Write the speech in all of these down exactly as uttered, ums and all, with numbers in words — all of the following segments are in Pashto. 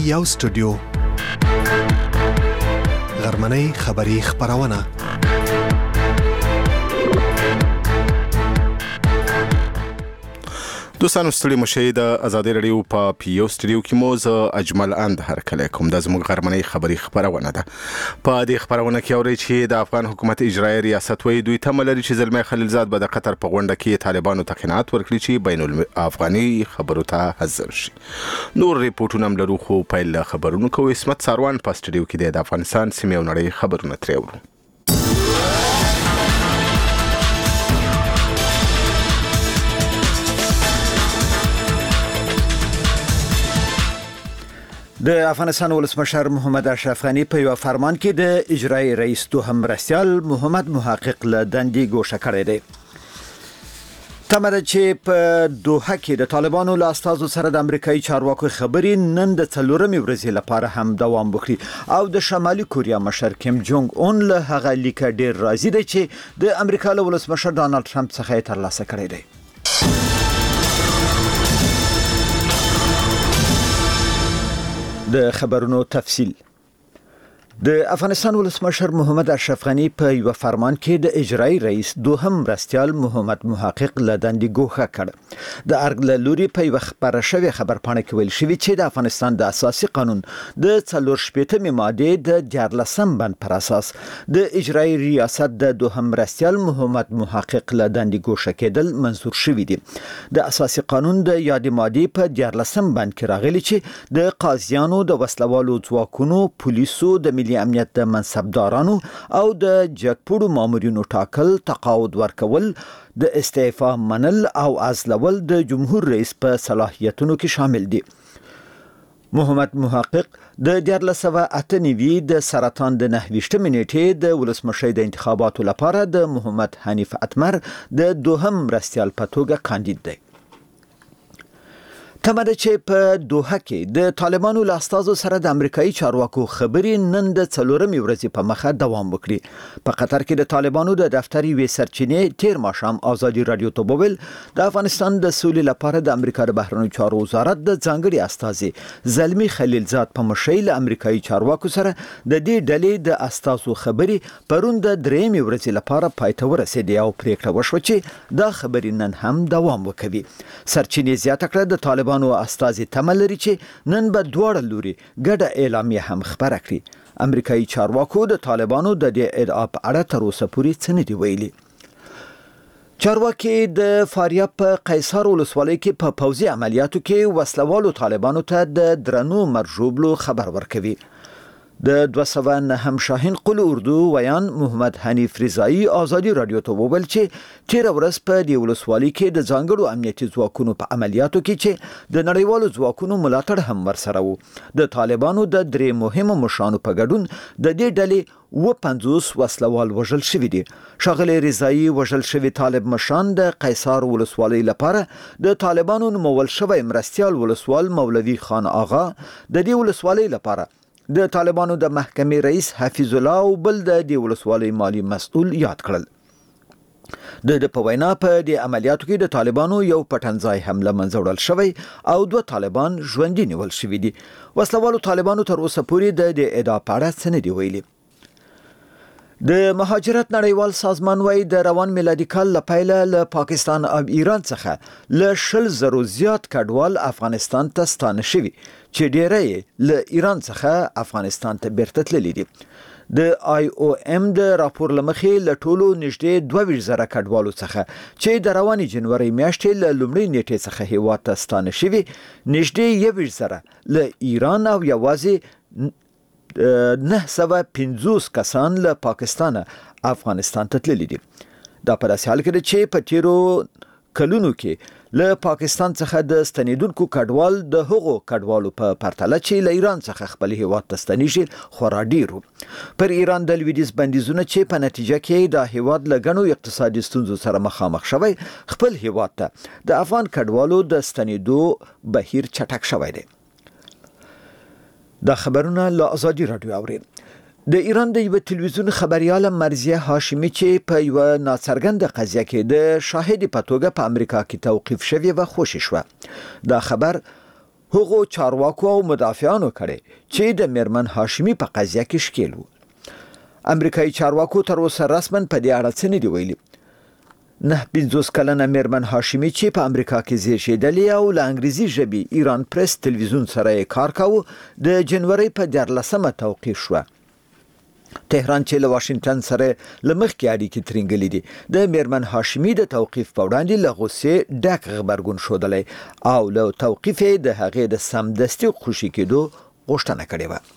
یو سټوډیو غرمنۍ خبری خبرونه دوستانو ستړي مشه د آزادي رادیو په پیو سټوډیو کې مو ز اجمل اند هر کله کوم د زموږ غرمنۍ خبری خبرونه ده په دې خبرونه کې اوري چې د افغان حکومت اجرایي ریاست وایي دوی تمه لري چې زلمی خلیلزاد به د قطر په غونډه کې طالبانو ته قناعت ورکړي چې بین الافغاني خبرو ته حاضر شي. نور ریپورتونه هم لرو خو پیل خبرونه کوي. اسمت ساروان په سټوډیو کې د افغانستان سیمه او نړۍ خبرونه ترې اورو. د افغانستان ولسمشر محمد اشرف غنی په یو فرمان کې د اجرایي رئیس دوهم مرستیال محمد محقق له دندې ګوښه کړی دی. تمه ده چې په دوحه کې د طالبانو له استازو سره د امریکایي چارواکو خبرې نن د څلورمې ورځې لپاره هم دوام وکړي او د شمالي کوریا مشر کیم جونګ اون له هغه لیک ډیر راضي دی چې د امریکا له ولسمشر ډانلډ ټرمپ څخه یې ترلاسه کړی دی. د خبرونو تفصیل. د افغانستان ولسمشر محمد اشرف غنی په یو فرمان کې د اجرایي رئیس دوهم مرستیال محمد محقق له دندې ګوښه کړ. د ارګ له لوري په یو خبره شوی خبرپاڼه کې ویل شوی چې د افغانستان د اساسي قانون د څلور شپېتمې ماده د دیارلسم بند پر اساس د اجرایي ریاست د دوهم مرستیال محمد محقق له دندې ګوښه کېدل منظور شوی دی. د اساسي قانون د یادې ماده په دیارلسم بند کې راغلي چې د قاضیانو د وسلوالو ځواکونو پولیسو د ملي امنیت د منصبدارانو او د جګپوړو مامورینو ټاکل تقاعد ورکول د استعفا منل او عزلول د جمهور رئیس په صلاحیتونو کې شامل دي. محمد محقق د دیارلس سوه اته نوي د سرطان د نهه ویشتمې نیټې د ولسمشرۍ د انتخاباتو لپاره د محمد حنیف اتمر د دوهم مرستیال په توګه کاندید دی. تمه ده چې په دوحه کې د طالبانو له استازو سره د امریکایي چارواکو خبرې نن د څلورمې ورځې په مخه دوام وکړي. په قطر کې د طالبانو د دفتر یوې سرچینې تیر ماښام آزادي رادیو ته وویل د افغانستان د سولې لپاره د امریکا د بهرنیو چارو وزارت د ځانګړي استازي زلمی خلیلزاد په مشرۍ له امریکایي چارواکو سره د دې ډلې د استازو خبرې پرون د درېیمې ورځې لپاره پای ته ورسېدې او پریکړه وشوه چې دا خبرې نن هم دوام وکوي. سرچینې زیاته کړه د طالبانو طالبانو استازي تمه لري چې نن به دواړه لوري ګډه اعلامیه هم خبره کړي. امریکایي چارواکو د طالبانو د دې ادعا په اړه تر اوسه پورې څه نه دي ویلي. چارواکي د فاریاب په قیصار ولسوالۍ کې په پوځي عملیاتو کې وسلوالو طالبانو ته د درنو مرجوبلو خبر ورکوي. د دوه سوه نهم شاهین قل اردو ویان محمد حنیف رضایی آزادي رادیو ته وویل چې تیر ورځ په دې ولسوالۍ کې د ځانګړو امنیتي ځواکونو په عملیاتو کې چې د نړیوالو ځواکونو ملاتړ هم ورسره وو د طالبانو د درې مهمو مشرانو په ګډون د دې ډلې و پنځوس وسلوال وژل شوي دي. ښاغلی رضایی وژل شوي طالب مشران د قیصار ولسوالۍ لپاره د طالبانو نومول شوی مرستیال ولسوال مولوي خان آغا د دې ولسوالۍ لپاره د طالبانو د محکمې رئیس حفیظ الله او بل د دې ولسوالۍ مالی مسؤل یاد کړل. د د په وینا په دې عملیاتو کې د طالبانو یو پټنځای هم له منځه وړل شوی او دوه طالبان ژوندي نیول شوي دي. وسلوالو طالبانو تر اوسه پورې د دې ادعا په اړه څه نه دي ویلي. د مهاجرت نړیوال سازمان وايي د روان میلادي کال له پیله له پاکستان او ایران څخه له شل زرو زیات کډوال افغانستان ته ستانه شوي چې ډیری له ایران څخه افغانستان ته بیرته تللي دي. د آی او ام د راپور لمخې له ټولو نږدې دوه ویشت زره کډوالو څخه چې د روانې جنوري میاشتې له لومړۍ نیټې څخه هیواد ته ستانه شوي نږدې یو ویشت زره له ایران او یوازې نه سوه پنځوس کسان له پاکستان افغانستان ته تللي دي. دا په داسې حال کې ده چې په تیرو کلونو کې له پاکستان څخه د ستنیدونکو کډوال د هغو کډوالو په پرتله چې له ایران څخه خپل هیواد ته ستنیږي خورا ډیر پر ایران د لویدیځ بندیزونه چې په نتیجه کې د هیواد له ګڼو اقتصادي ستونزو سره مخامخ شوی خپل هیواد ته د افغان کډوالو د ستنیدو بهیر چټک شوی دی. دا خبرونه له آزادي رادیو اوري. د ایران د یو تلویزیون خبريال مرزیه هاشمی چې په یو ناڅرګند قضیه کې د شاهد په توګه په امریکا کې توقیف شوی و خوشی شو. دا خبر هغو چارواکو او مدافعانو کړي چې د میرمن هاشمی په قضیه کې ښکیل وو. امریکایي چارواکو تر اوسه رسماً په دې اړه څه نه دي ویلي. نه پنځوس کلنه میرمن هاشمی چې په امریکا کې زیږیدلې او له انګریزي ژبې ایران پریس تلویزیون سره یې کار کاوه د جنوري په دیارلسمه توقیف شوه. تهران چې له واشنگټن سره له مخکې اړیکې ترینګلې دي د میرمن هاشمی د توقیف په وړاندې له غوسې ډک غبرګون ښودلی او له توقیف یې د هغې د سمدستي خوشي کېدو غوښتنه کړې وه.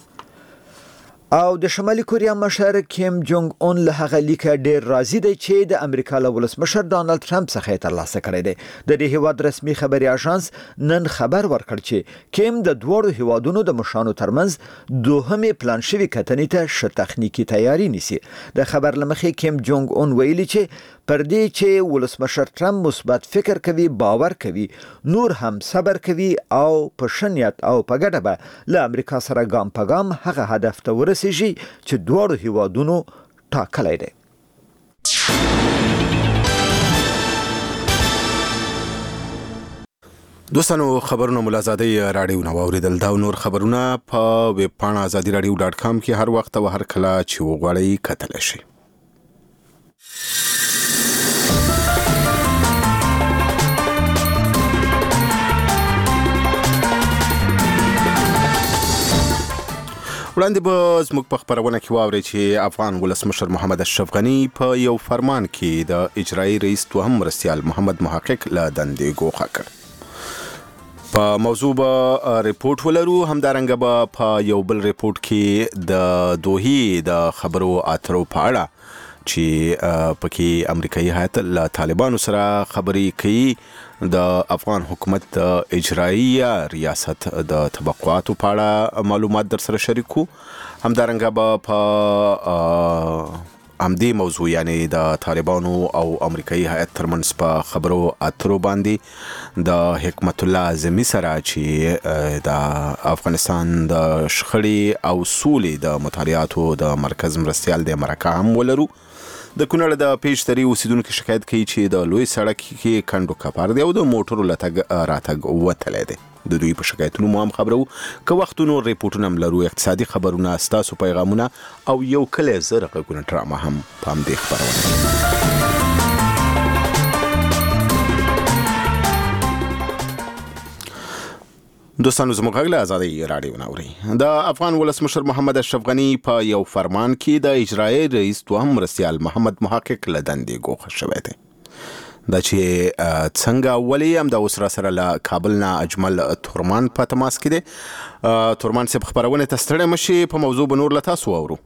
او د شمالي کوریا مشر کیم جونګ اون له هغه لیک ډیر راضي دی چې د امریکا له ولسمشر ډانلډ ټرمپ څخه ترلاسه کړی دی. د دې هیواد رسمي خبري اژانس نن خبر ورکړ چې کیم د دوړو هیوادونو د مشانو ترمنځ دوهمې پلان شوی کتنې ته ش تخنیکی تیاری نیسي. د خبر لمخې کیم جونګ اون ویلي چې پر دې چې ولسمشر ټرمپ مثبت فکر کوي، باور کوي، نور هم صبر کوي او په شنیت او په ګډه به له امریکا سره ګام په ګام هغه هدف ته ورسیږي چې دوړو هیوادونو ټاکلی دی. دوستانو خبرونه ملازادي رادیو نو اوریدل دا نور خبرونه په ویب پاڼه ازادي رادیو ډاټ کام کې هر وخت او هر کله چې وغواړئ کتلی شئ. وړاندې به زموږ په خبرونه کې واورئ چې افغان ولسمشر محمد اشرف غني په یو فرمان کې د اجرایي رئیس دوهم مرستیال محمد محقق له دندې ګوښه کړ. په موضوع به ریپورت ولرو. همدارنګه به په یو بل ریپورت کې د دوحې د خبرو اترو په اړه چې پکې امریکایي هیات له طالبانو سره خبرې کوي د افغان حکومت د اجرایي ریاست د توقعاتو په اړه معلومات در سره شریکو. همدارنګه به په همدې موضوع یعنی د طالبانو او امریکایي هیات ترمنځ په خبرو اترو باندې د حکمت الله اعظمي سره چې د افغانستان د شخړې او سولې د مطالعاتو د مرکز مرستیال د مرکه هم ولرو. د کونړ د پیشتري اوسیدونکو شکایت کوي چې د لوی سړک کې کندو کپار دی او د موټرو لتګ راتګ وتلی دی. د دوی په شکایتونو مو هم خبرو که وختونو ریپورټونه هم لرو، اقتصادي خبرونه، ستاسو پیغامونه او یو کلی زر غږونه ډرامه هم په همدې خپرونه کې. دوستانو زموږ غږ له ازادي رادیو نه اورئ. د افغان ولسمشر محمد اشرف غني په یو فرمان کې د اجرایي رئیس دوهم مرستیال محمد محقق له دندې ګوښه شوی دی. دا چې څنګه ولې هم د اوس را سره له کابل نه اجمل تورمان په تماس کې دی. تورمان صاحب خبرونه ته ستړی مشي، په موضوع به نور له تاسو واورو.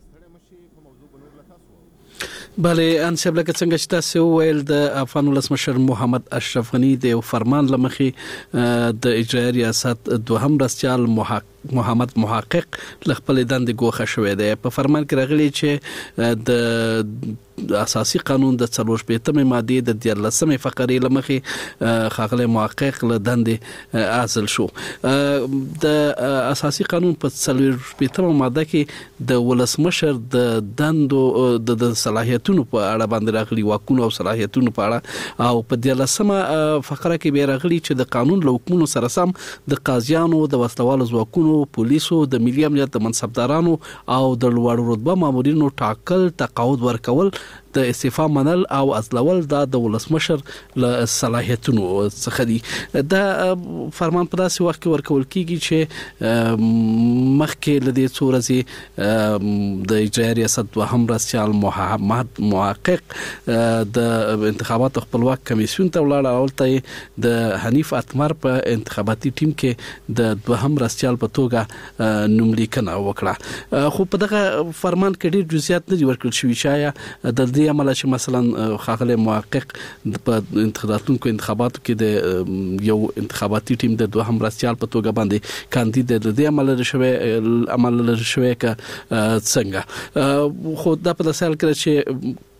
بله انصب لکه څنګه چې تاسو ویل د افغان ولسمشر محمد اشرف غني د یو فرمان لمخې د اجرایي ریاست دوهم مرستیال محمد محقق خپل دندې ګوښه شوی دی. په فرمان کې راغلی چې د اساسي قانون د څلور شپږمې ماده د دیارلسمې فقرې لمخې خاغلی محقق له دندې عزل شو. د اساسي قانون په څلور شپږمه ماده کې د ولسمشر د دندو د صلاحیتونو په اړه باندې راغلي، واکونو او صلاحیتونو په اړه، او په دیارلسمه فقره کې به راغلي چې د قانون له حکمونو سره سم د قاضیانو، د وسلوالو ځواکونو، پولیسو، د ملي امنیت د منصبدارانو او د لوړ رتبه مامورینو ټاکل، تقاعد ورکول، د استعفا منل او عزلول دا د ولسمشر له صلاحیتونو څخه دي. دا فرمان په داسې وخت کې ورکول کیږي چې مخکې له دې څو ورځې د اجرایي ریاست دوهم مرستیال محمد محقق د انتخاباتو خپلواک کمیسیون ته ولاړ او ته د حنیف اتمر په انتخاباتي ټیم کې د دوهم مرستیال په توګه نوملیکنه وکړه. خو په دغه فرمان کې ډېر جزئیات نه دي ورکړل شوي. شایا د دې عمل چې مثلا خاغلی محقق په انتخاباتونکو انتخاباتو کې د یو انتخاباتي ټیم د دوهم مرستیال په توګه باندې کاندید د دې عمل لري شوی عمل لري شوی ک څنګه. خو دا په داسې حال کې چې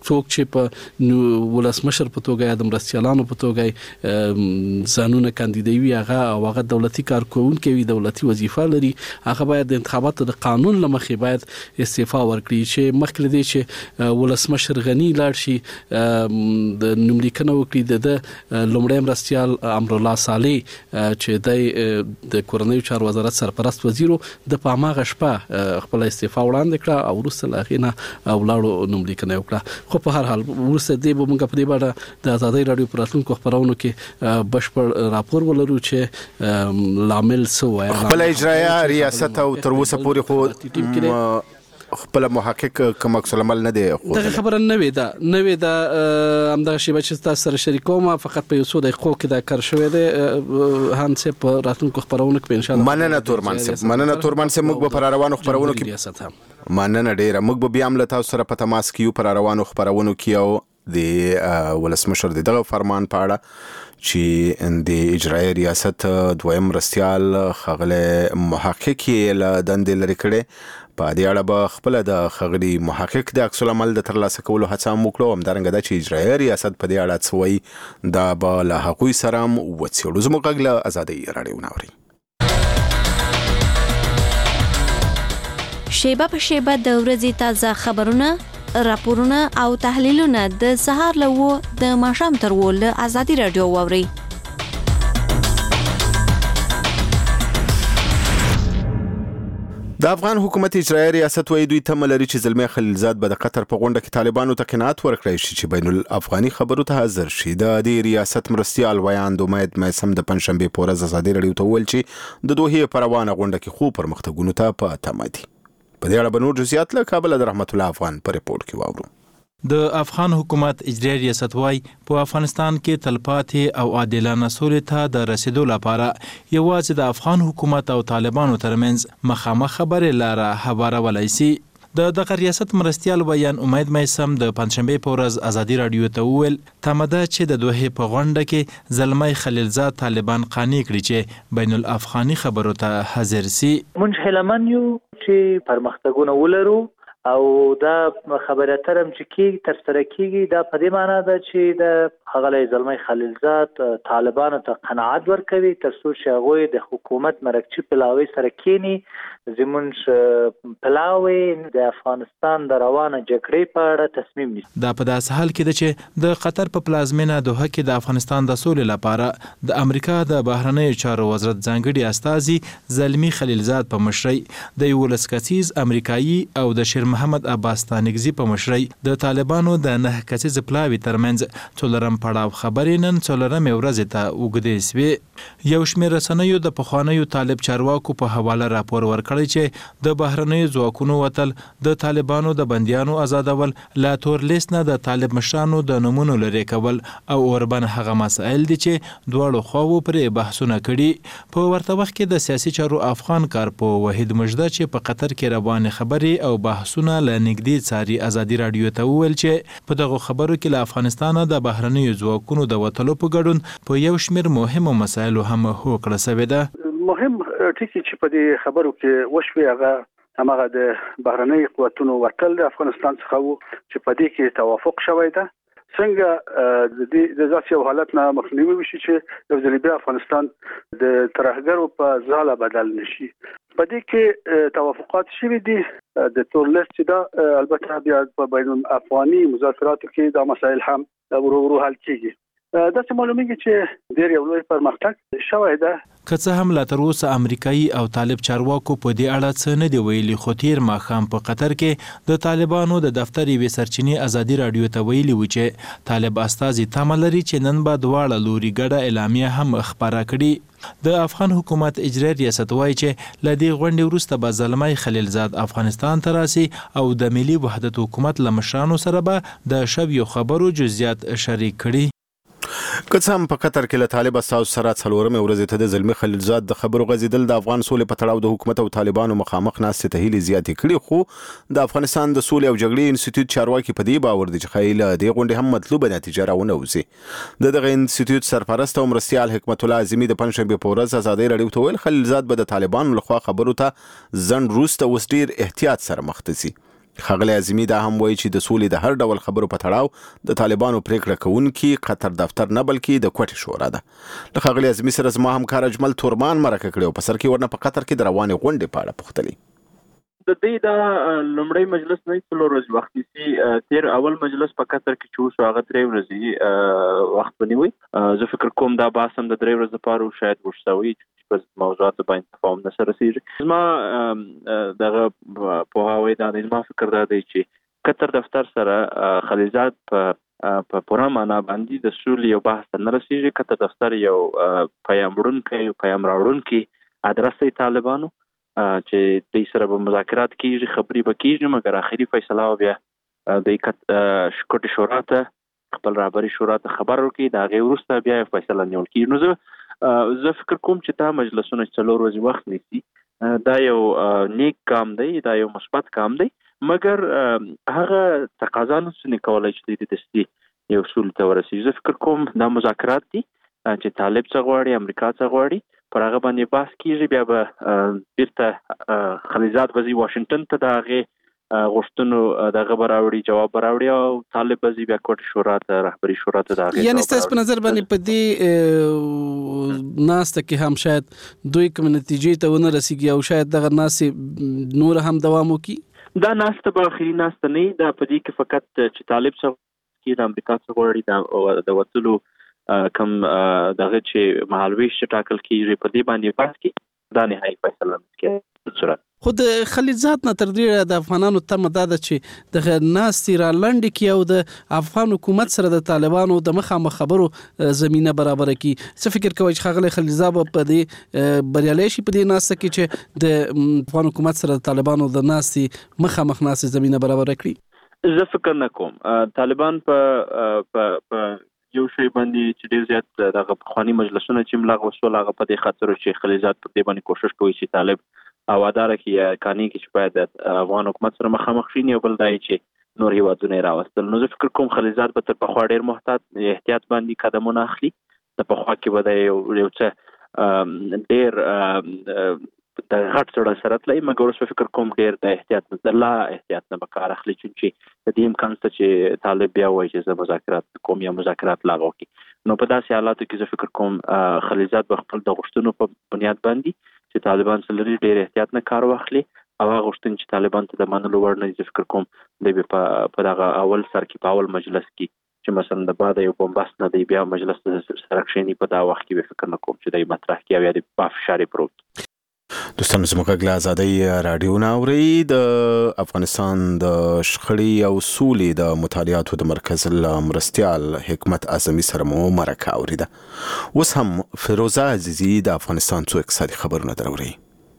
څوک چې په ولسمشر په توګه یا د مرستیالانو په توګه ځانونه کاندیدوي هغه او هغه دولتي کارکونکي وي دولتي وظیفه لري هغه باید د انتخاباتو د قانون لمخې باید استعفا ورکړي چې مخکې دې چې ولسمشر غنی لاړ شي د نوملیکنه وکړي د لومړی مرستیال امرالله صالح چې د کورنیو چارو وزارت سرپرست وزیر د پاماغه شپه خپل استعفا وړاندې کړه او وروسته لاغینه ولاړو نوملیکنه وکړه خو په هر حال وروسته دې به موږ په دې اړه د آزادۍ رادیو پر راتلونکو خبرونو کې بشپړ راپور ولرو چې لامل سو خپل اجرایه ریاست او تر اوسه پورې خو خپل محقق کوم عکس العمل نه دی خو دا خبره نه وي دا نه وي دا همدا شی چې تاسو سره شریکوم فقط په یو څو دقیقو کې دا کار شوی دی هانسه په راتلونکو خبرونو کې ان شاء الله مننه تورمان صاحب مننه تورمان صاحب موږ په روانو خبرونو کې ریاست هم مننه ډیره موږ به بیا هم له تاسو سره په تماس کې یو پر روانو خبرونو کې او د ولسمشر دغه فرمان په اړه چې د اجرایي ریاست دویم مرستیال خغله محقق له دندې لري کړي په دې اړه به خپل د خغلی محقق د عکس العمل د ترلاسه کولو هڅه وکړو هم درنګ د چې اجرایي ریاست په دې اړه څوي دا به له حقوقي سره وڅېړو زموږ غږ ازادي رادیو ناوري شیبه په شیبه د ورځې تازه خبرونه راپورونه او تحلیلونه د سهار له و د ماښام تر و له ازادي رادیو واوري د افغان حکومت اجرایي ریاست وایي دوی تمه لري چې زلمی خلیلزاد به د قطر په غونډه کې طالبانو ته قناعت ورکړي شي چې بین الافغاني خبرو ته حاضر شي د دې ریاست مرستیال ویاند امید میسم د پنځشنبه په ورځ ازادي رادیو ته ویل چې د دوحې په روانه غونډه کې خو پرمختګونو ته په تمه دي په دې اړه به نور جزئیات له کابل د رحمت الله افغان په ریپورت کې واورو د افغان حکومت اجرایي ریاست وايي په افغانستان کې تلپاتې او عادلانه سولې ته د رسیدو لپاره یوازې د افغان حکومت او طالبانو ترمنځ مخامخ خبرې لاره هوارولای شي د دغه ریاست مرستیال ویان امید میسم د پنځشنبه په ورځ ازادي رادیو ته وویل تمده چې د دوحې په غونډه کې زلمی خلیلزاد طالبان قانع کړي چې بین الافغاني خبرو ته حاضر شي مونږ هیلمن یو چې پرمختګونه ولرو او دا خبره ترم چې کی تر سره کیږي دا په دې معنی ده چې د هغه زلمی خلیلزاد طالبانو ته قناعت ورکوي تر څو چې هغه د حکومت مرکچی پلاوی سره کینی زمونږ پلاوی د افغانستان د روانه جګړې په اړه تصمیم نیسي دا په داسې حال کې ده چې د قطر په پلازمینه دوحه کې د افغانستان د سولې لپاره د امریکا د بهرنیو چارو وزارت ځانګړي استازي زلمی خلیلزاد په مشرۍ د یو لسکسیز امریکایي او د شیر محمد عباس تانګزي په مشرۍ د طالبانو د نه کسیز پلاوی ترمنځ څلورم پړاو خبرې نن څلورمې ورځې ته اوږدې سوې یو شمېر رسنیو د پخوانیو طالب چارواکو په حواله راپور ورکړی چې د بهرنیو ځواکونو وتل د طالبانو د بندیانو آزادول لا تور لیست نه د طالب مشرانو د نمونو لري کول او اوربن هغه مسائل دي چې دواړو خواو پرې بحثونه کړي په ورته وخت کې د سیاسي چارو افغان کارپو وحید مجده چې په قطر کې روانې خبرې او بحثونه له نږدې څاري ازادي رادیو ته وویل چې په دغه خبرو کې له افغانستان د بهرنیو ځواکونو د وتلو په ګډون په یو شمېر مهمو مسایلو هم هوکړه شوې ده مهم ټکی چې په دې خبرو کې وشوي هغه همغه د بهرنۍ قوتونو وتل د افغانستان څخه وو چې په دې کې توافق شوی ده څنګه د دې د ځاسي حالت نه مخنیوي وشي چې د ځلبي افغانستان د ترهګرو په ځاله بدل نشي په دې کې توافقات شوي دي د تور لیست دا البته بیا په بین الافغاني مذاکراتو کې دا مسایل هم ورو ورو حل کیږي دا څه معلومیږي چې ډېر یو لوی پرمختګ شوی ده که څه هم لا تر اوسه امریکایي او طالب چارواکو په دې اړه څه نه دی ویلي خو تیر ماښام په قطر کې د طالبانو د دفتر یوې سرچینې ازادي رادیو ته ویلي و چې طالب استازي تمه لري چې نن به دواړه لوري ګډه اعلامیه هم خپاره کړي د افغان حکومت اجرایي ریاست وایي چې له دې غونډې وروسته به زلمی خلیلزاد افغانستان ته راسي او د ملي وحدت حکومت له مشرانو سره به د شویو خبرو جزئیات شریک کړي که څه هم په قطر کې له طالب استازو سره څلورمې ورځې ته د زلمی خلیلزاد د خبرو غځېدل د افغان سولې په تړاو د حکومت او طالبانو مخامخ ناستې ته هیلې زیاتې کړي خو د افغانستان د سولې او جګړې انسټیټیوټ چارواکي په دې باور دي چې ښایي له دې غونډې هم مطلوبه نتیجه راونه وځي د دغه انسټیټیوټ سرپرست او مرستیال حکمت الله اعظمي د پنځشنبې په ورځ ازادي رادیو ته ویل خلیلزاد به د طالبانو لخوا خبرو ته ځنډ وروسته اوس ډېر احتیاط سره مخ ته شي ښاغلی اعظمي دا هم وایي چې د سولې د هر ډول خبرو په تړاو د طالبانو پریکړه کوونکي قطر دفتر نه بلکې د کوټې شورا ده. له ښاغلي اعظمي سره زما همکار اجمل تورمان مرکه کړې او په سر کې ورنه په قطر کې د روانې غونډې په اړه پوښتلې. د دې دا لومړی مجلس نه څلور ورځې وخت نیسي. تیر اول مجلس په قطر کې چې اوس هغه درې ورځې وخت ونیوي. زه فکر کوم دا بحث هم د درې ورځې لپاره شاید وشتوي چې په موضوعاتو باندې تفاهم نه سره رسېږي. زما دغه پوهاوی دا دی، زما فکر دا دی چې قطر دفتر سره خلیلزاد په په پوره معنا باندې د سولې یو بحث نه رسېږي. قطر دفتر یو پیام وړونکی پیام راوړونکی ادرس دی طالبانو چې دوی سره به مذاکرات کیږي، خبرې به کیږي، مګر آخري فیصله بیا د کوټې شورا ته خپل رهبري شورا ته خبر ورکړي، د هغې وروسته بیا فیصله نیول کیږي. نو زه زه فکر کوم چې دا مجلسونه چې څلور ورځې وخت نیسي دا یو نیک کام دی، دا یو مثبت کام دی، مګر هغه تقاضا نشي کولای چې د دستي یو سولې ته ورسېږي. زه فکر کوم دا مذاکرات دي چې طالب څه غواړي، امریکا څه غواړي، پر هغه باندې بحث کیږي. بیا به بیرته خلیلزاد وزي واشنگټن ته د هغې غوښتنو دغه به راوړي، جواب به راوړي، او طالب وزي بیا کوټې شورا ته رهبري شورا ته د هغې. یعنې ستاسو په نظر باندې په دې ناسته کې هم شاید دوی کوم نتیجې ته ونه رسېږي او شاید دغه ناستې نور هم دوام وکړي؟ دا ناسته به آخري ناسته نه وي. دا په دې کې فقط چې طالب څه غواړي، د امریکا څه غواړي، د وتلو کم دغه چې مهالویش ټاکل کیږي، په دې باندې بحث کې دا نهایي فیصله کوي. خو د خلیلزاد نه تر ډیره د افغانانو تمه دا ده چې د ناستې را لنډې کړي او د افغان حکومت سره د طالبانو د مخامخ خبرو زمینه برابره کړي. څه فکر کوئ چې ښاغلی خلیلزاد به په دې بریالی شي په دې ناسته کې چې د افغان حکومت سره د طالبانو د ناستې مخامخ ناستې زمینه برابره کړي؟ زه فکر نه کوم. طالبان په یو شی باندې چې ډیر زیات دغه پخواني مجلسونه چې ملغ وسول، هغه په دې خاطر چې خلیلزاد په دې باندې کوشش کوي چې طالب اواداره کې کانی کې چې باید د افغان حکومت سره مخامخ شي، یو بل دی چې نور هیوادونه راوستل. نو زه فکر کوم خلیلزاد به تر پخوا ډیر محتاط احتیاط باندې قدمونه اخلي. د پخوا کې به د یو څه ډیر د غټ سره سره تلای، مګر اوس فکر کوم ډیر د احتیاط نه لا احتیاط نه به کار اخلي، چې د دې امکان شته چې طالب بیا وایي چې زه مذاکرات کوم یا مذاکرات لغوه کړي. نو په داسې حالاتو کې زه فکر کوم خلیلزاد به خپل د غوښتنو په بنیاد باندې چې طالبان سره لري ډیر احتیاط نه کار واخلي، او هغه غوښتنې چې طالبان ته د منلو وړ نه دي، زه فکر کوم دوی په دغه اول سر کې په اول مجلس کې چې مثلا د بعد یو بمباست نه دی بیا مجلس سره کښېني، په دا وخت کې به فکر نه کوم چې دوی مطرح کړي او یا د په فشار یې پروت. دوستانو زموږ غږ ازادۍ راډیو نه اورئ. د افغانستان د شخړې او سولې د مطالعاتو د مرکز له مرستیال حکمت اعظمي سره مو مرکه اوریده. اوس هم فیروزه عزیزي د افغانستان څو اقتصادي خبرونه دراوري.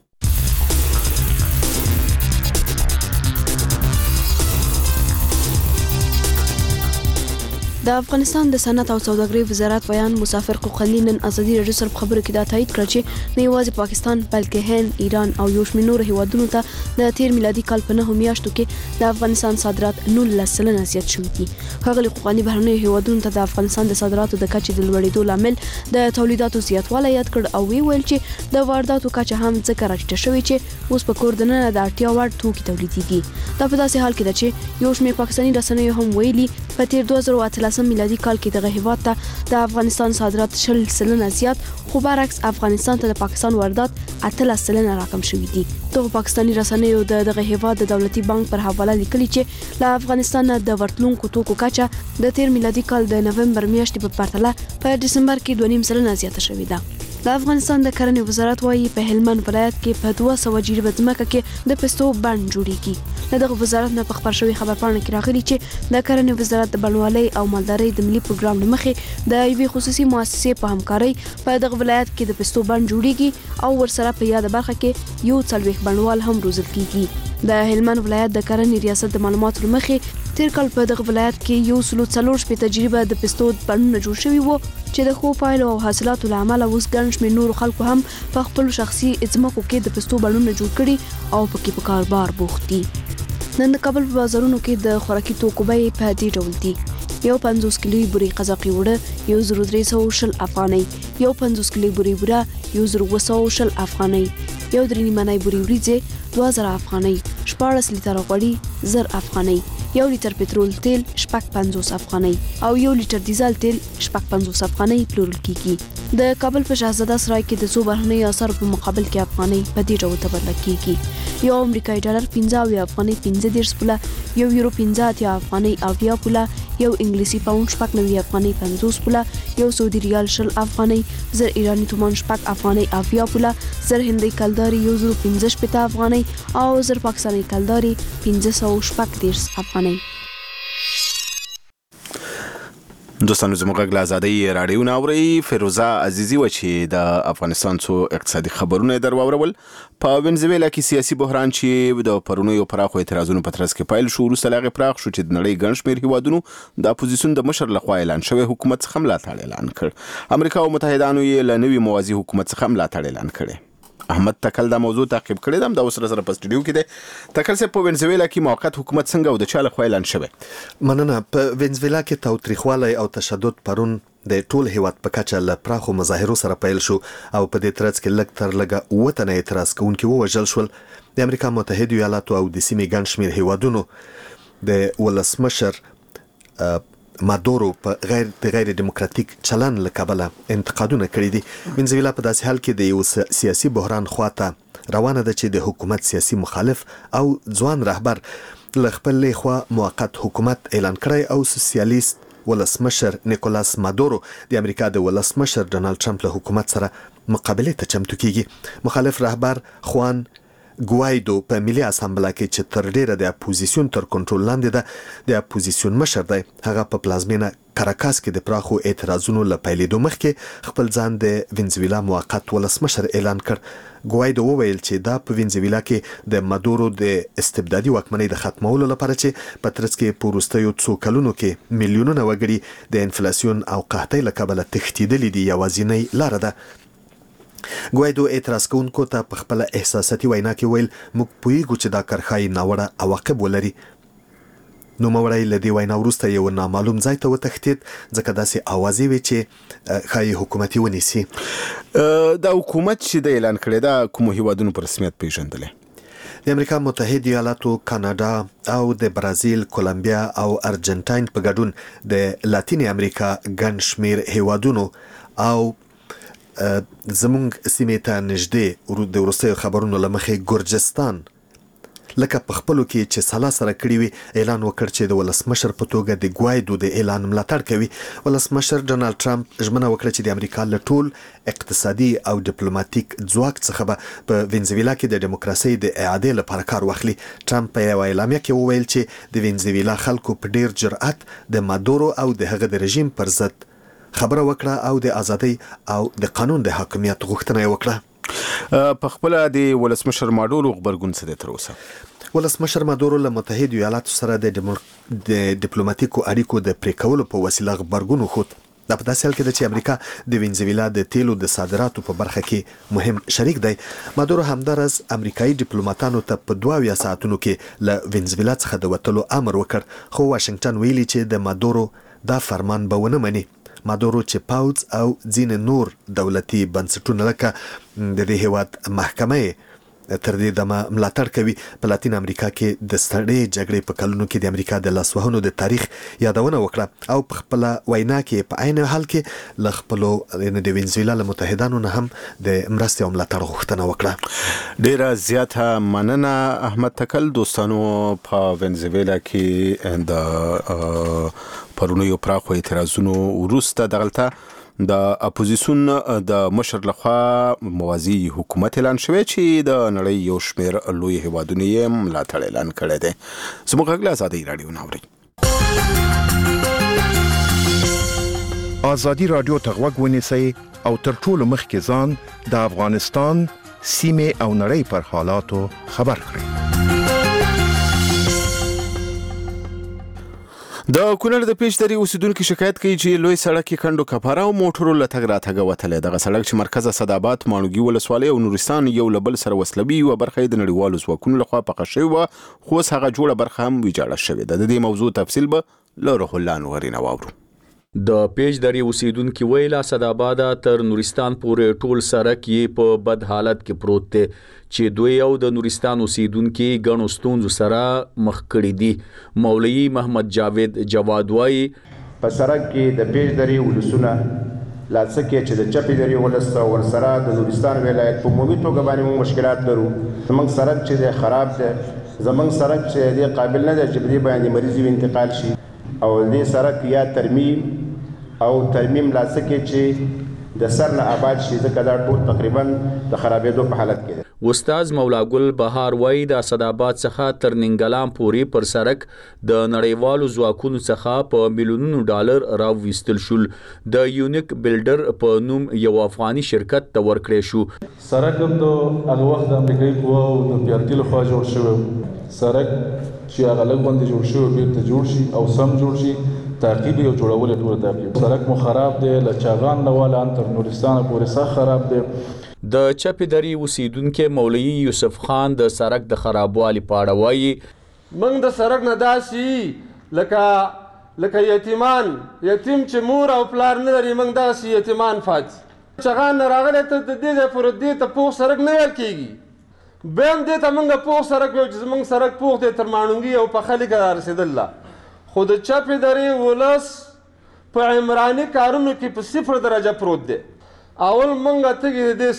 د افغانستان د صنعت او سوداګرۍ وزارت بیان مسافر حقوقي نن ازادي رادیو سره خبرو کې دا تایید کړ چې نه یوازې پاکستان بلکې هند، ایران او یو شمېر نور هیوادونو ته د تیر میلادي کال په نهو میاشتو کې د افغانستان صادرات نولس سلنه زیات شوي دي. ښاغلي حقوقي بهرنیو هیوادونو ته د افغانستان د صادراتو د کچې د لوړېدو لامل د تولیداتو زیاتوالی یاد کړ او وی ویل چې د وارداتو کچه هم ځکه راټیټه شوې چې اوس په کور دننه د اړتیا وړ توکي تولیدېږي. دا په داسې حال کې ده چې یو شمېر پاکستاني رسنیو هم ویلي په تیر دوه زره اتلسم میلادي کال کې دغه هیواد ته د افغانستان صادرات شل سلنه زیات، خو برعکس افغانستان ته د پاکستان واردات اتلس سلنه راکم شوي دي. دغه پاکستاني رسنیو د دغه هیواد د دولتي بانک پر حواله لیکلي چې له افغانستان د ورتلونکو توکو کچه د تیر میلادي کال د نومبر میاشتې په پرتله په دسمبر کې دوه نیم سلنه زیاته شوې ده. د افغانستان د کرنې وزارت وايي په هلمند ولایت کې په دوه سوه جریبه ځمکه کې د پستو بڼ جوړیږي. له دغه وزارت نه په خبر شوی خبرپاڼه کې راغلي چې د کرنې وزارت د بڼوالۍ او مالدارۍ د ملي پروګرام له مخې د یوې خصوصي مؤسسې په همکارۍ په دغه ولایت کې د پستو بڼ جوړیږي او ورسره په یاده برخه کې یو څلوېښت بڼوال هم روزل کیږي. د هلمند ولایت د کرنې ریاست د معلوماتو له مخې تیر کال په دغه ولایت کې یو سلو څلور شپېته جریبه د پستو بڼونه جوړ شوي وو چې د ښو پایلو او حاصلاتو له امله اوس ګڼ شمېر نورو خلکو هم په خپلو شخصي ځمکو کې د پستو بڼونه جوړ کړي او پکې په کاروبار بوخت دي. نن د کابل په بازارونو کې د خوراکي توکو بیې په دې ډول دي: یو پنځوس کیلوي بوري قزاقي وړه یو زر درې سوه شل افغانۍ، یو پنځوس کیلوي بوري بوره یو زر اووه سوه شل افغانۍ، یو درې نیمه بوري وریځې دوه زره افغانۍ، شپاړس لیتره غوړي زر افغانۍ، یو لیتر پټرول تیل شپږ پنځوس افغانۍ او یو لیتر ډیزل تیل شپږ پنځوس افغانۍ پلورل کیږي. د کابل په شاهزاده سرای کې د څو بهرنیو اسعارو په مقابل کې افغانۍ په دې ډول تبادله کیږي. یو امریکایي ډالر پنځه اویا افغانۍ پنځه دېرش پوله، یو یورو پنځه اتیا افغانۍ اویا پوله، یو انګلیسي پاوند شپږ نوي افغانۍ پنځوس پوله، یو سعودي ریال شل افغانۍ، زر ایرانی تومان شپږ افغانۍ اویا پوله، زر هندۍ کلداري یو زر پنځه شپېته افغانۍ او زر پاکستاني کلداري پنځه سوه شپږ دېرش افغانۍ. دوستانو زموږ غږ له ازادۍ راډیو نه اورئ. فیروزه عزیزي وه چې د افغانستان څو اقتصادي خبرونه یې در واورول. په وینزویلا کې سیاسي بحران چې د پرونیو پراخو اعتراضونو په ترڅ کې پیل شو، وروسته له هغې پراخ شو چې د نړۍ ګڼ شمېر هیوادونو د اپوزیسیون د مشر لخوا اعلان شوی حکومت څخه ملاتړ اعلان کړ. امریکا او متحدانو یې له نوي موازي حکومت څخه ملاتړ اعلان کړی. احمد تکل دا موضوع تعقیب کړی دی، دا اوس سره په سټوډیو کې دی. تکل صاحب، په وینزویلا کې موقت حکومت څنګه او د چا لخوا اعلان شوی؟ مننه. په وینزویلا کې تاوتریخوالی او تشدد پرون د ټول هیواد په کچه له پراخو مظاهرو سره پیل شو او په دې ترڅ کې لږ تر لږه اووه تنه اعتراض کوونکي ووژل شول. د امریکا متحدو ایالاتو او د سیمې ګڼ شمېر هیوادونو د ولسمشر مادورو په غیر د غیر دیموکراتیک چلن له کبله انتقادونه کړي دي. وینزویلا په داسې حال کې د یو سیاسي بحران خواته روانه ده چې د حکومت سیاسي مخالف او ځوان رهبر له خپل خوا موقت حکومت اعلان کړی او سوسیالیست ولسمشر نیکولاس مادورو د امریکا د ولسمشر ډونالد ټرمپ له حکومت سره مقابله ته چمتو کیږي. مخالف رهبر خوان ګوایدو په ملي اسامبلا کې چې تر ډیره د اپوزیسیون تر کنټرول لاندې ده، د اپوزیسیون مشر دی، هغه په پلازمینه کاراکاس کې د پراخو اعتراضونو له پیلېدو مخکې خپل ځان د وینزویلا موقت ولسمشر اعلان کړ. ګوایدو وویل چې دا په وینزویلا کې د مادورو د استبدادي واکمنۍ د ختمولو لپاره چې په ترڅ کې په وروستیو څو کلونو کې میلیونونه وګړي د انفلاسیون او قحطۍ له کبله تښتېدلي دي یوازینۍ لاره ده. ګوایدو اعتراض کوونکو ته په خپل احساساتي وینا کې ویل، موږ پوهیږو چې دا کرښای ناوړه عواقب ولري. نوموړی له دې وینا وروسته یو نامعلوم ځای ته وتښتېد، ځکه داسې اوازې وې چې ښایي حکومت یې ونیسي. دا حکومت چې د اعلان کړی دا کومو هیوادونو په رسمیت پیژندلی؟ د امریکا متحده ایالاتو، کاناډا او د برازیل، کولمبیا او ارجنټاین په ګډون د لاتینې امریکا ګڼ شمېر هیوادونو او زمونږ سیمې ته نږدې د وروستیو خبرونو له مخې ګرجستان لکه په خپلو کې چې سلا سره کړي وي اعلان وکړ چې د ولسمشر په توګه د ګوایدو د اعلان ملاتړ کوي. ولسمشر ډونالد ټرمپ ژمنه وکړه چې د امریکا له ټول اقتصادي او ډیپلوماټیک ځواک څخه به په وینزویلا کې د دیموکراسۍ د اعادې لپاره کار واخلي. ټرمپ په یوه اعلامیه کې وویل چې د وینزویلا خلکو په ډیر جرأت د مادورو او د هغه د رژیم پر ضد خبره وکړه او د ازادۍ او د قانون د حاکمیت غوښتنه یې وکړه. په خپل د ولسمشر مادورو غبرګون څه دی تر اوسه؟ ولسمشر مادورو له متحده ایالاتو سره د ډیپلوماټیکو اړیکو د پرې کولو په وسیله غبرګون وښود. دا په داسې حال کې ده چې امریکا د وینزویلا د تیلو د صادراتو په برخه کې مهم شریک دی. مادورو همدارس امریکایي ډیپلوماټانو ته په دوه اویا ساعتونو کې له وینزویلا څخه د وتلو امر وکړ، خو واشنګټن ویلي چې د مادورو دا فرمان به ونه مني. مادورو چې پاوځ او ځینې نور دولتي بنسټونه لکه د دې هیواد محکمه تر دې دمه ملاتړ کوي. په لاتین امریکا کې د ستړې جګړې په کلونو کې د امریکا د لاسوهنو د تاریخ یادونه وکړه او په خپل وینا کې په عین حال کې له خپلو د وینزویلا له متحدانو نه هم د مرستې او ملاتړ غوښتنه وکړه. ډیره زیاته مننه احمد تکل. دوستانو، په وینزویلا کې د پرونیو پراخو اعتراضونو وروسته دغلته د اپوزیسیون د مشر لخوا موازی حکومت اعلان شوی چې د نړۍ یو شمېر لوی هیوادونو یې ملاتړ اعلان کړی دی. زموږ غږ له ازادۍ راډیو نه اورئ. ازادي راډیو ته غوږ ونیسئ او تر ټولو مخکې ځان د افغانستان سیمې او نړۍ پر حالاتو خبر کړئ. د کونړ د پیشدري اوسیدونکو شکایت کوي چې لوی سړک کې کندو کپاره او موټرو له تګ راتګ وتلی. دغه سړک چې مرکز اسداباد، ماڼوګي ولسوالۍ او نورستان یو له بل سره وصلوي، یوه برخه یې د نړیوالو ځواکونو لخوا پخه شوې وه، خو اوس هغه جوړه برخه هم ویجاړه شوې ده. د دې موضوع تفصیل به له روح الله نوري نه واورو. د پیج درې اوسیدونکو ویل اسداباد تر نورستان پورې ټول سړک یې په بد حالت کې پروت دی چې دوی او د نورستان اوسیدونکو غنو ستونزو سره مخ کړي دي. مولوی محمد جاوید جواد وایي په سړک کې د پیج درې ولسونه لاسکه چې د چپی درې ولسته ور سره د نورستان ولایت په عمومي توګه باندې مشکلات لرو. زمونږ سړک چې د خراب دی، زمونږ سړک چې د قابل نه دی چې په دې باندې مریض انتقال شي، او دې سړک یا ترمیم او ترمیم لاسکه چې د سر نه آباد شي، ځکه دا ټول تقریبا د خرابېدو په حالت کې دی. استاد مولا ګل بهار وایي د اسداباد څخه تر ننګلام پورې پر سړک د نړیوالو ځواکونو څخه په میلیونونو ډالر راوویستل شول. د یونیک بلډر په نوم یو افغاني شرکت ته ورکړی شو. سړک هم د هغه وخت د امریکایي قواو د پی آر ټي لخوا جوړ شوی سړک چې هغه لږ باندې جوړ شوی بیرته جوړ شي او سم جوړ شي، تعقیب یو جوړول ټول تعقیب. سړک مو خراب دی، له چاغان نه والا تر نورستان پورې سخت خراب دی. د چپی درې اوسیدونکو مولوی یوسف خان د سړک د خرابوالي په اړه وایي موږ د سړک نه داسې لکه لکه یتیمان یتیم چې مور او پلار نه لري، موږ داسې یتیمان پاتې چغان نه راغلی ته د دې ځای پورې دې ته پوخ سړک نه ویل کېږي. بیا هم دې ته موږ پوخ سړک ویو چې زموږ سړک پوخ دی تر ماڼوګي او پخه لیکه رارسېدله. خو د چپې درې ولس په عمراني کارونو کې په صفر درجه پروت دی. اول منګه تګي دې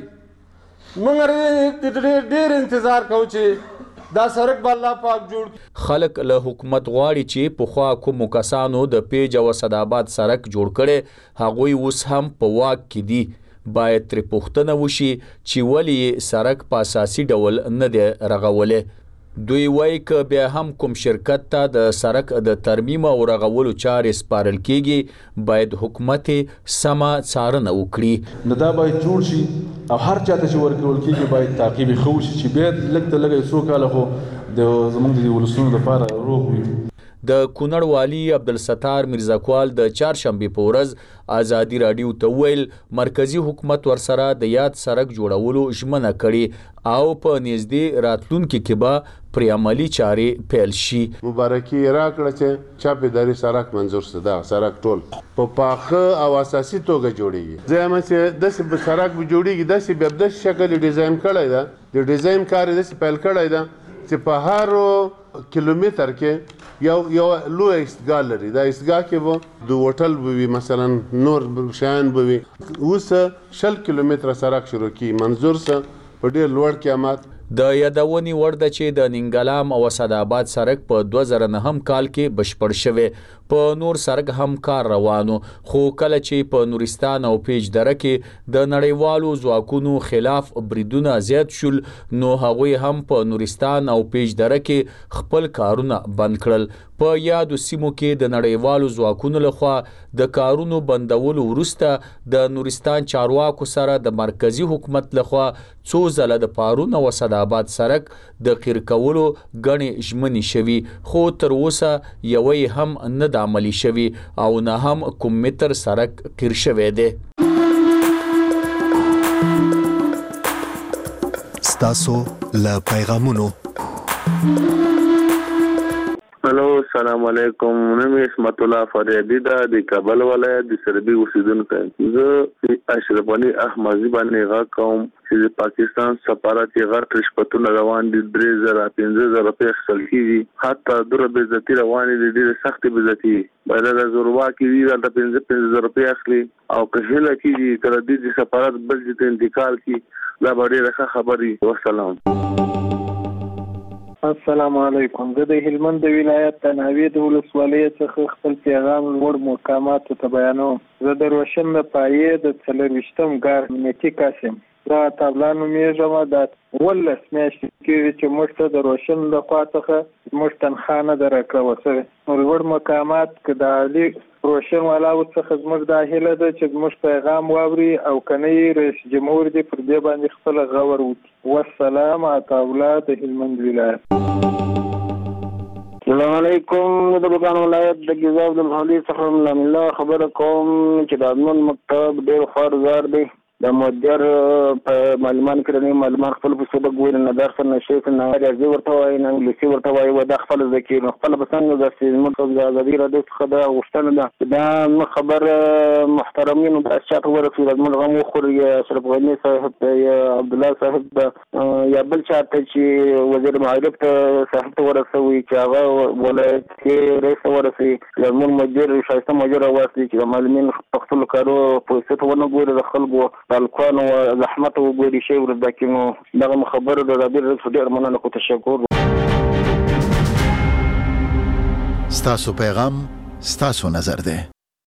سړکی منګه ډېر انتظار کوو چې دا سړک به الله پاک جوړ. خلک له حکومت غواړي چې پخوا کومو کسانو د پیج او اسداباد سړک جوړ کړي هغوی اوس هم په واک کې دي. باید ترې پوښتنه وشي چې ولې سړک په اساسي ډول نه دی رغولی. دوی وایي که بیا هم کوم شرکت ته د سړک د ترمیم او رغولو چارې سپارل کېږي، باید حکومت سمه څارنه وکړي. نو دا باید جوړ شي او هر چاته چې ورکول کېږي باید تعقیب یې ښه وشي چې بیا لږ ته لږه څو کاله خو د زموږ د ولسونو لپاره روغ وي. د کونړ والي عبدالستار میرزاکوال د چهارشنبې په ورځ ازادي راډیو ته ویل مرکزی حکومت ورسره د یاد سړک جوړولو ژمنه کړې او په نږدې راتلونکي کې به پرې عملي چارې پیل شي. مبارکي راکړه چې چاپې درې سړک منظور شو. دا سړک ټول په پاخه او اساسي توګه جوړیږي. ځکه چې داسې به سړک به جوړیږي، داسې به داسې شکل ډیزاین کړی ده، د ډیزاین کار یې داسې پیل کړی ده چې په هر کیلومتر کې یو یو لوی ایستګاه لري. دا ایستګاه کې به د هوټل به وي، مثلا نور شیان به وي. اوس شل کیلومتره سړک شروع کی منظور سه په ډېر لوړ قیمت. د یادونې وړ ده چې د ننګلام او اسداباد سړک په دوه زره نهم کال کې بشپړ شوی. په نور سړک هم کار روانو، خو کله چې په نورستان او پیج دره کې د نړیوالو ځواکونو خلاف بریدونه زیات شول، نو هغوی هم په نورستان او پیج دره کې خپل کارونه بند کړل. په یادو سیمو کې د نړیوالو ځواکونو لخوا د کارونو بندولو وروسته د نورستان چارواکو سره د مرکزی حکومت لخوا څو ځله د پارون او اسداباد سړک د قیر کولو غنې ژمنې شوي، خو تر اوسه یوې هم نه د عملي شوي او نه هم کوم متر سړک قیر شوی دی. ستاسو له پیغامونو. هلو السلام علیکم، نوم یې اسمت الله فریدی دا د کابل ولایت د سربي اوسیدونکی یم. زه اشرف علي احمدي باندې غږ کوم چې د پاکستان سفارت یې غټ رشوتونه روان دي، درې زره پنځه زره روپۍ اخیستل کېږي، حتی دوره بېعزتي روانې دي، ډېرې سختې بېعزتي. باید د زوروا کې وي دلته پنځه پنځه زره روپۍ اخلي او که هیله کېږي کله دې د سفارت بل ځای ته انتقال کړي، دا به ډېره ښه خبر وي. والسلام. السلام علیکم. زه د هلمند د ولایت د ناوې د ولسوالۍ څخه خپل پیغام لوړ مقاماتو ته بیانوم. زه د روشن د پایې د څلرویشتم ګار مېتي قاسم دا تابلا نومیږم. دا اوولس میاشتې کېږي چې موږ ته د روشن له خوا څخه زموږ تنخوا نه ده راکړه شوې. نو لوړ مقامات که د علي روشن والاو څخه زموږ دا هیله ده چې زموږ پیغام واوري او که نه یې رئیس جمهور دې پر دې باندې خپله غور وکړي. والسلام. عطاالله د هلمند ولایت. السلام علیکم. د بغلان ولایت د ګیزاب د محلي څخه ملام الله خبره کوم چې د ادمن مکتب ډېر خوارزار دی. د مدیر په معلومان کړنی معلومان خپل په صدق ګور نه درس نه شي نه راځي ورته وای نه انګلیسي ورته وای و د خپل ذکر خپل بسنګ د سیمه د ازادي رادیو څخه د غوښتنه ده دا خبر محترمین د اشاعت ورسول من غو خور یا اشرف غنی صاحب یا عبد الله صاحب یا بل چاته چې وزیر معارف ته صاحب ته ورسوي چې هغه ولایت کې رئیس ورسي زمون مدیر شایسته مدیر واسي چې معلمین خپل کارو په ست ونه ګوري د خلکو الکوان او زحمت وګوري شی ورته کینو دغه خبر د رابطه رئیس ډیر مننه کو تشکر ستاسو پیغام ستاسو نظر ده